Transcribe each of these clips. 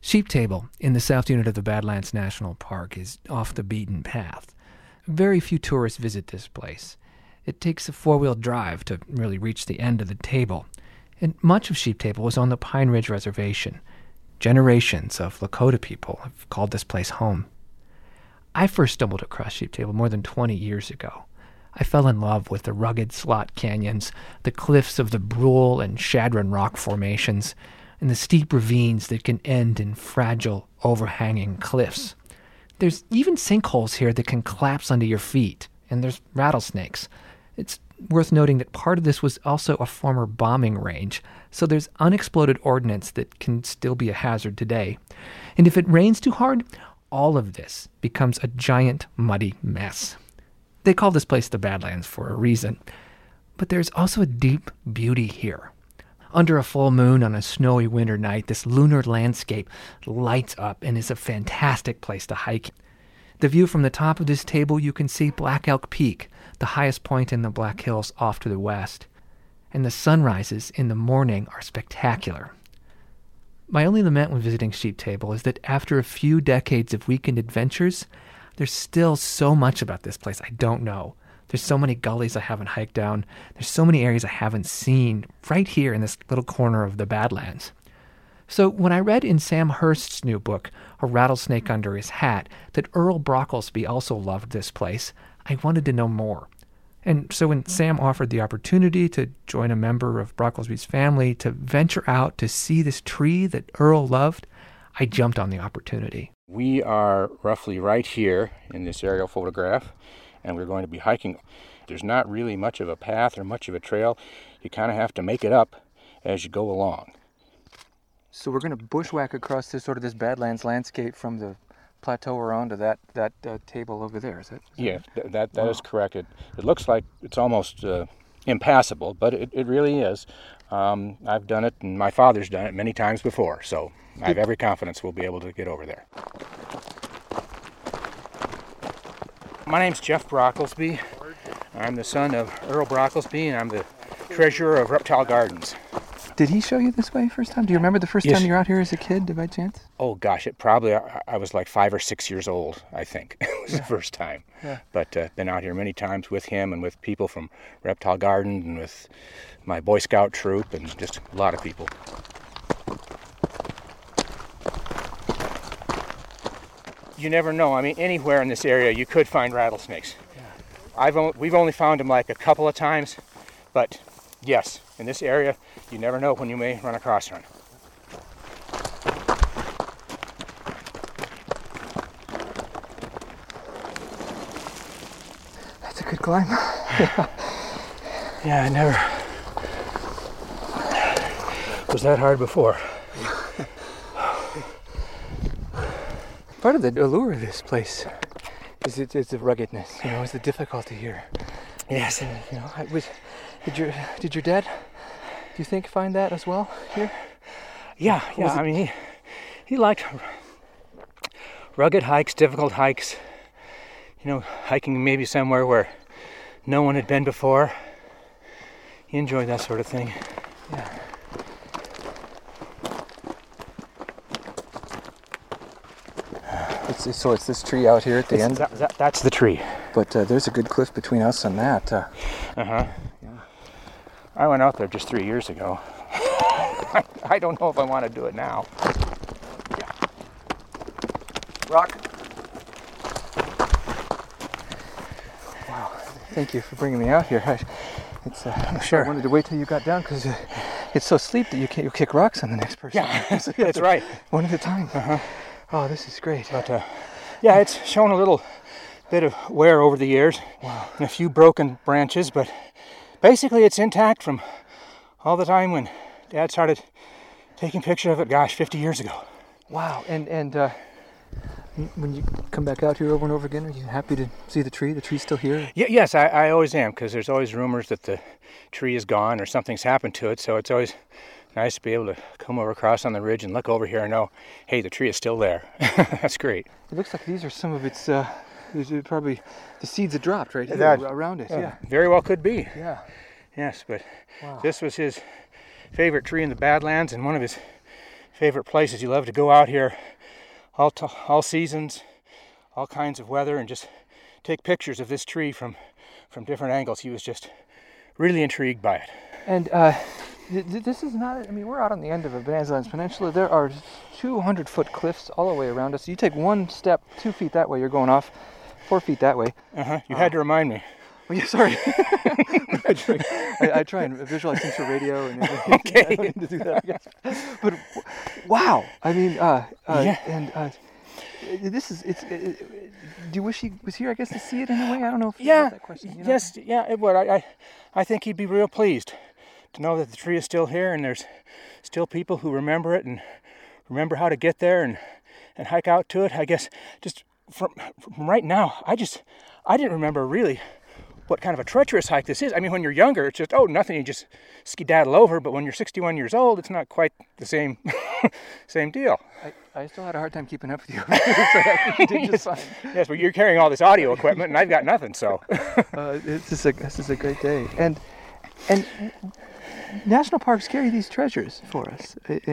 Sheep Table in the south unit of the Badlands National Park is off the beaten path. Very few tourists visit this place. It takes a four-wheel drive to really reach the end of the table, and much of Sheep Table was on the Pine Ridge Reservation. Generations of Lakota people have called this place home. I first stumbled across Sheep Table more than 20 years ago. I fell in love with the rugged slot canyons, the cliffs of the Brule and Chadron rock formations, and the steep ravines that can end in fragile, overhanging cliffs. There's even sinkholes here that can collapse under your feet, and there's rattlesnakes. It's worth noting that part of this was also a former bombing range, so there's unexploded ordnance that can still be a hazard today. And if it rains too hard, all of this becomes a giant, muddy mess. They call this place the Badlands for a reason. But there's also a deep beauty here. Under a full moon on a snowy winter night, this lunar landscape lights up and is a fantastic place to hike. The view from the top of this table, you can see Black Elk Peak, the highest point in the Black Hills off to the west. And the sunrises in the morning are spectacular. My only lament when visiting Sheep Table is that after a few decades of weekend adventures, there's still so much about this place I don't know. There's so many gullies I haven't hiked down. There's so many areas I haven't seen right here in this little corner of the Badlands. So when I read in Sam Hurst's new book, A Rattlesnake Under His Hat, that Earl Brocklesby also loved this place, I wanted to know more. And so when Sam offered the opportunity to join a member of Brocklesby's family to venture out to see this tree that Earl loved, I jumped on the opportunity. We are roughly right here in this aerial photograph, and we're going to be hiking. There's not really much of a path or much of a trail. You kind of have to make it up as you go along. So we're going to bushwhack across this sort of this Badlands landscape from the plateau around to that table over there, is it? Yeah, that is correct. It looks like it's almost impassable, but it really is. I've done it, and my father's done it many times before, so I have every confidence we'll be able to get over there. My name's Jeff Brocklesby. I'm the son of Earl Brocklesby, and I'm the treasurer of Reptile Gardens. Did he show you this way first time? Do you remember the first time you were out here as a kid, by chance? Oh gosh, I was like 5 or 6 years old, I think. It was the first time. Yeah. But been out here many times with him and with people from Reptile Garden and with my Boy Scout troop and just a lot of people. You never know. I mean, anywhere in this area you could find rattlesnakes. Yeah. We've only found them like a couple of times, but yes, in this area, you never know when you may run across one. That's a good climb. Yeah, I never was that hard before. Part of the allure of this place is the ruggedness, is the difficulty here. Yes. Did your dad, do you think, find that as well here? Yeah. I mean, he liked rugged hikes, difficult hikes. Hiking maybe somewhere where no one had been before. He enjoyed that sort of thing. Yeah. So it's this tree out here at the end? That's the tree. But there's a good cliff between us and that. Yeah. I went out there just 3 years ago. I don't know if I want to do it now. Yeah. Rock. Wow. Thank you for bringing me out here. Sure. I wanted to wait till you got down because it's so steep that you'll kick rocks on the next person. Yeah, that's right. One at a time. Oh, this is great. But yeah, it's shown a little bit of wear over the years. Wow. And a few broken branches, but basically it's intact from all the time when Dad started taking pictures of it, 50 years ago. Wow. And when you come back out here over and over again, are you happy to see the tree? The tree's still here? Yes, I always am, because there's always rumors that the tree is gone or something's happened to it, so it's always nice to be able to come over across on the ridge and look over here and know, hey, the tree is still there. That's great. It looks like these are some of its, these are probably the seeds that dropped right here around it. Yeah. Very well could be. Yeah. Yes, but This was his favorite tree in the Badlands and one of his favorite places. He loved to go out here all seasons, all kinds of weather, and just take pictures of this tree from different angles. He was just really intrigued by it. And this is not, I mean, we're out on the end of a Bonanza Lands Peninsula. There are 200-foot cliffs all the way around us. You take one step 2 feet that way, you're going off 4 feet that way. You had to remind me. Oh, yeah, sorry. I try and visualize things for radio, and Okay. I don't need to do that, I guess. But wow, I mean, Yeah. and this is do you wish he was here? I guess to see it in a way. I don't know if you Yeah. got that question. You know? Yes. Yeah. It would. I think he'd be real pleased to know that the tree is still here and there's still people who remember it and remember how to get there and hike out to it. I guess just from right now, I didn't remember really what kind of a treacherous hike this is. I mean, when you're younger, it's just, nothing, you just skedaddle over. But when you're 61 years old, it's not quite the same deal. I still had a hard time keeping up with you. So I think you did just fine. Yes, but you're carrying all this audio equipment, and I've got nothing. So This is a great day, and national parks carry these treasures for us,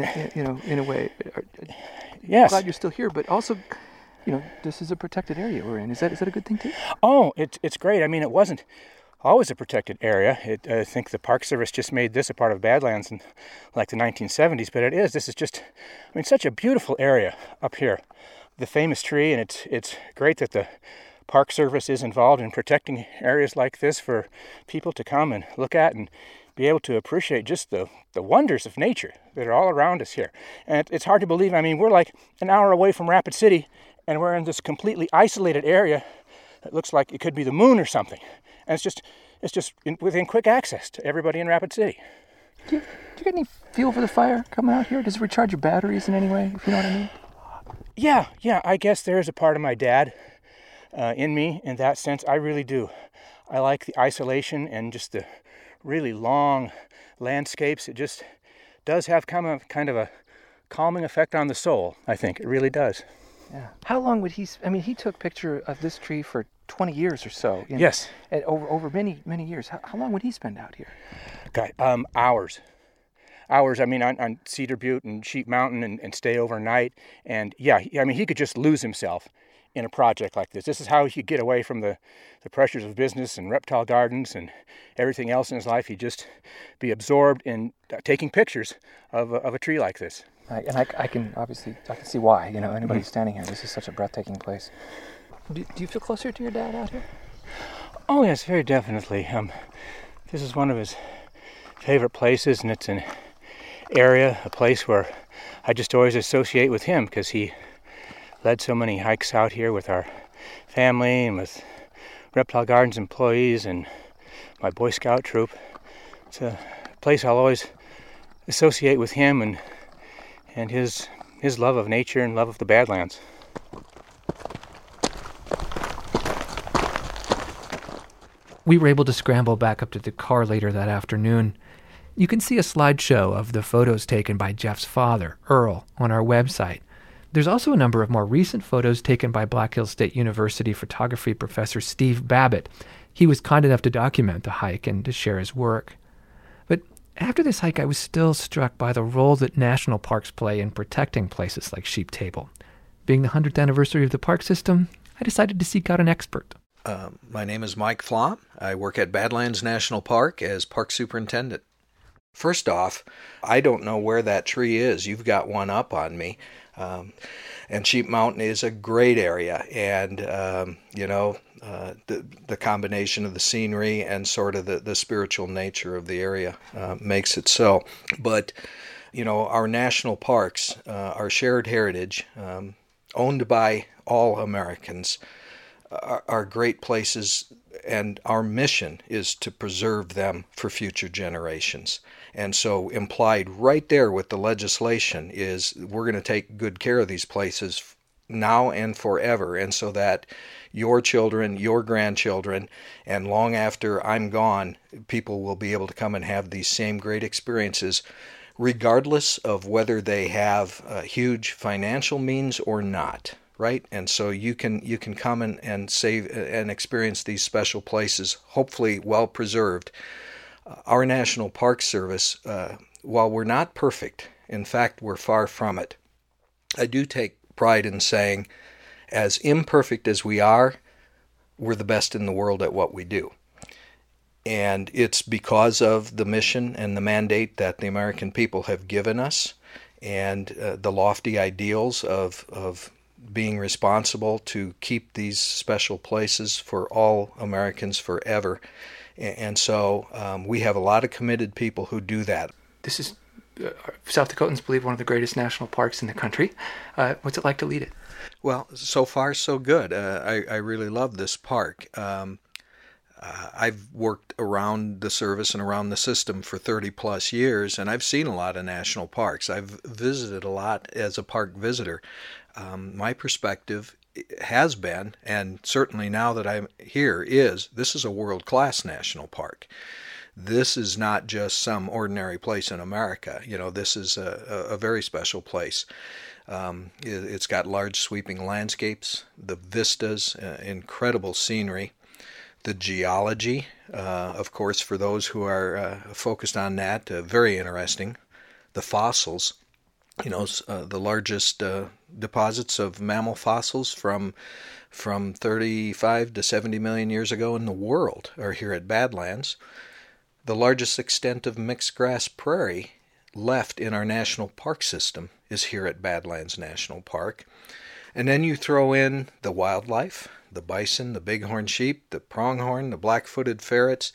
in a way. yes. Glad you're still here, but also, this is a protected area we're in. Is that a good thing too? Oh, it's great. I mean, it wasn't always a protected area. I think the Park Service just made this a part of Badlands in like the 1970s, but it is. This is just, I mean, such a beautiful area up here. The famous tree, and it's great that the Park Service is involved in protecting areas like this for people to come and look at and be able to appreciate just the wonders of nature that are all around us here. And it's hard to believe. I mean, we're like an hour away from Rapid City, and we're in this completely isolated area that looks like it could be the moon or something. And it's just within quick access to everybody in Rapid City. Do you get any feel for the fire coming out here? Does it recharge your batteries in any way, if you know what I mean? Yeah, I guess there is a part of my dad in me in that sense. I really do. I like the isolation and just the really long landscapes. It just does have kind of a calming effect on the soul, I think. It really does. Yeah. How long would he took picture of this tree for 20 years or so. Yes. And over many, many years. How long would he spend out here? God, hours. I mean, on Cedar Butte and Sheep Mountain and stay overnight. And yeah, I mean, he could just lose himself in a project like this. This is how he could get away from the pressures of business and reptile gardens and everything else in his life. He'd just be absorbed in taking pictures of a tree like this. I can see why. Anybody standing here, this is such a breathtaking place. Do you feel closer to your dad out here? Oh yes, very definitely. This is one of his favorite places, and it's an area, a place where I just always associate with him because he led so many hikes out here with our family and with Reptile Gardens employees and my Boy Scout troop. It's a place I'll always associate with him and his love of nature and love of the Badlands. We were able to scramble back up to the car later that afternoon. You can see a slideshow of the photos taken by Jeff's father, Earl, on our website. There's also a number of more recent photos taken by Black Hills State University photography professor Steve Babbitt. He was kind enough to document the hike and to share his work. But after this hike, I was still struck by the role that national parks play in protecting places like Sheep Table. Being the 100th anniversary of the park system, I decided to seek out an expert. My name is Mike Flom. I work at Badlands National Park as park superintendent. First off, I don't know where that tree is. You've got one up on me. And Sheep Mountain is a great area. And, the combination of the scenery and sort of the spiritual nature of the area makes it so. But, our national parks, our shared heritage, owned by all Americans, are great places, and our mission is to preserve them for future generations. And so implied right there with the legislation is we're going to take good care of these places now and forever, and so that your children, your grandchildren, and long after I'm gone, people will be able to come and have these same great experiences, regardless of whether they have huge financial means or not. Right? And so you can come and save and experience these special places, hopefully well preserved. Our National Park Service, while we're not perfect, In fact, we're far from it. I do take pride in saying, as imperfect as we are, we're the best in the world at what we do. And it's because of the mission and the mandate that the American people have given us, and the lofty ideals of being responsible to keep these special places for all Americans forever. And so we have a lot of committed people who do that. This is, South Dakotans believe, one of the greatest national parks in the country. What's it like to lead it? Well, so far so good. I really love this park. I've worked around the service and around the system for 30 plus years, and I've seen a lot of national parks. I've visited a lot as a park visitor. My perspective has been, and certainly now that I'm here, is this is a world-class national park. This is not just some ordinary place in America. You know, this is a very special place. It's got large sweeping landscapes, the vistas, incredible scenery, the geology, of course, for those who are focused on that, very interesting. The fossils, you know, the largest deposits of mammal fossils from 35 to 70 million years ago in the world are here at Badlands. The largest extent of mixed grass prairie left in our national park system is here at Badlands National Park. And then you throw in the wildlife, the bison, the bighorn sheep, the pronghorn, the black-footed ferrets,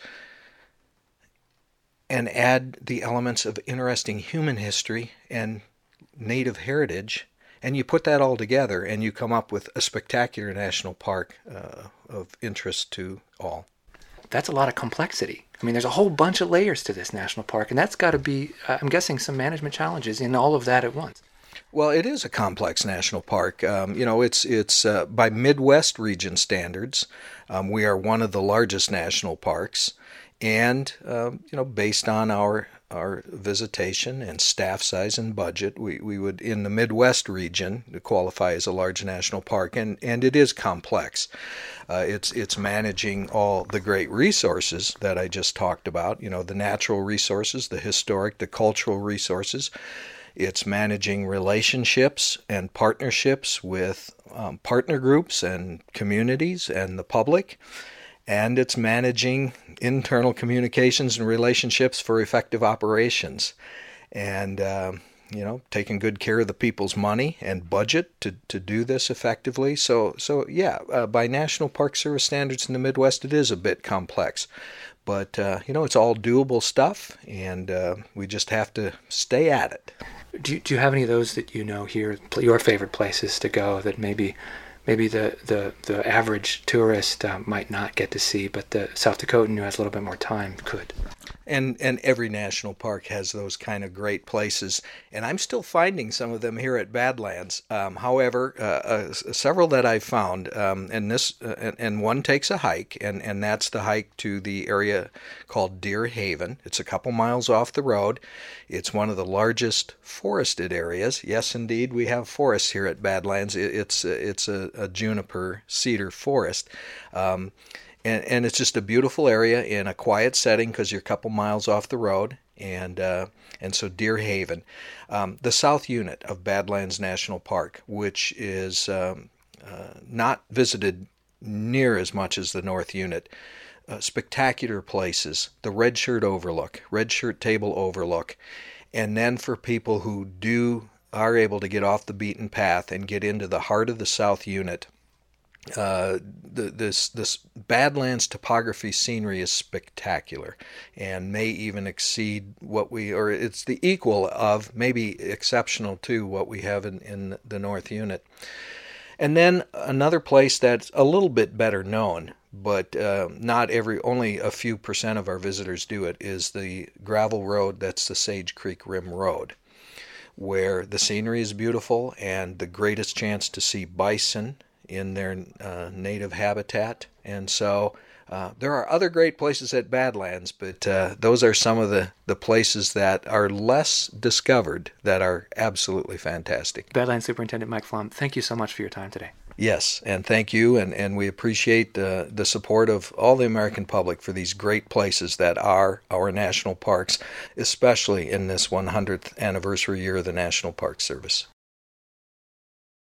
and add the elements of interesting human history and native heritage, and you put that all together and you come up with a spectacular national park of interest to all. That's a lot of complexity. I mean, there's a whole bunch of layers to this national park, and that's got to be, I'm guessing, some management challenges in all of that at once. Well, it is a complex national park. You know, it's by Midwest region standards, we are one of the largest national parks, and you know, based on our visitation and staff size and budget, we would, in the Midwest region, qualify as a large national park, and it is complex. It's managing all the great resources that I just talked about, you know, the natural resources, the historic, the cultural resources. It's managing relationships and partnerships with partner groups and communities and the public. And it's managing internal communications and relationships for effective operations. And, you know, taking good care of the people's money and budget to do this effectively. So yeah, by National Park Service standards in the Midwest, it is a bit complex. But, you know, it's all doable stuff, and we just have to stay at it. Do you have any of those that you know here, your favorite places to go that maybe the average tourist might not get to see, but the South Dakotan who has a little bit more time could? And every national park has those kind of great places, and I'm still finding some of them here at Badlands. However, several that I've found, and one takes a hike, and that's the hike to the area called Deer Haven. It's a couple miles off the road. It's one of the largest forested areas. Yes, indeed, we have forests here at Badlands. It's a juniper cedar forest. And it's just a beautiful area in a quiet setting because you're a couple miles off the road, and so Deer Haven. The South Unit of Badlands National Park, which is not visited near as much as the North Unit. Spectacular places, the Red Shirt Table Overlook, and then for people who are able to get off the beaten path and get into the heart of the South Unit, this Badlands topography scenery is spectacular and may even exceed it's the equal of, maybe exceptional to, what we have in the North Unit. And then another place that's a little bit better known, but only a few % of our visitors do it, is the gravel road that's the Sage Creek Rim Road, where the scenery is beautiful and the greatest chance to see bison in their native habitat. And so There are other great places at Badlands, but those are some of the places that are less discovered that are absolutely fantastic. Badlands Superintendent Mike Flom, thank you so much for your time today. Yes, and thank you, and we appreciate the support of all the American public for these great places that are our national parks, especially in this 100th anniversary year of the National Park Service.